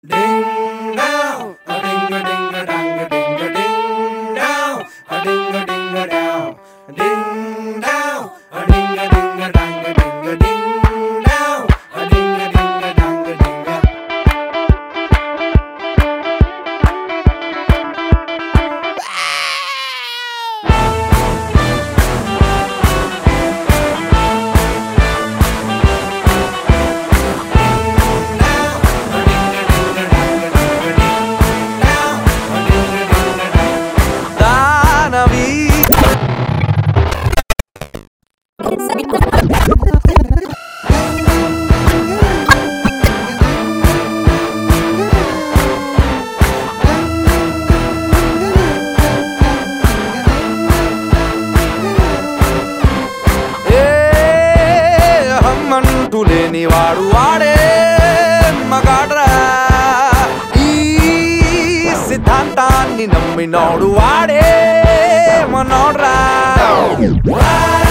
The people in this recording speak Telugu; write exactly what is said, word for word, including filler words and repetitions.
Ding down, a ding a ding a dang a ding a ding down, a ding a ding a down, ding down, a ding a ding a dang a ding a ding down, a ding a ding a dang a ding a. లేని వాడు వాడే మగాడ్రా ఈ సిద్ధాంతాన్ని నమ్మినోడు వాడే మనోడ్రా.